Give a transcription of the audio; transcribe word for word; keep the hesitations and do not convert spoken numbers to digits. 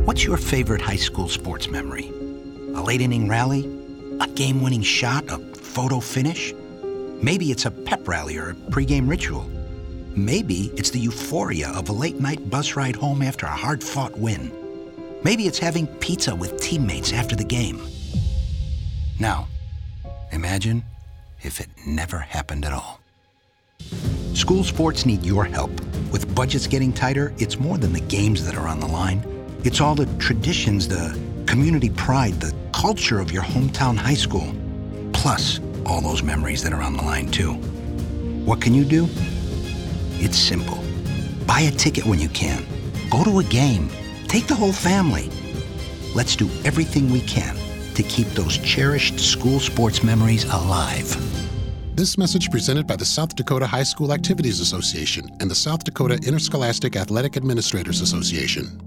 What's your favorite high school sports memory? A late-inning rally? A game-winning shot? A photo finish? Maybe it's a pep rally or a pregame ritual. Maybe it's the euphoria of a late-night bus ride home after a hard-fought win. Maybe it's having pizza with teammates after the game. Now, imagine if it never happened at all. School sports need your help. With budgets getting tighter, it's more than the games that are on the line. It's all the traditions, the community pride, the culture of your hometown high school. Plus, all those memories that are on the line, too. What can you do? It's simple. Buy a ticket when you can. Go to a game. Take the whole family. Let's do everything we can to keep those cherished school sports memories alive. This message presented by the South Dakota High School Activities Association and the South Dakota Interscholastic Athletic Administrators Association.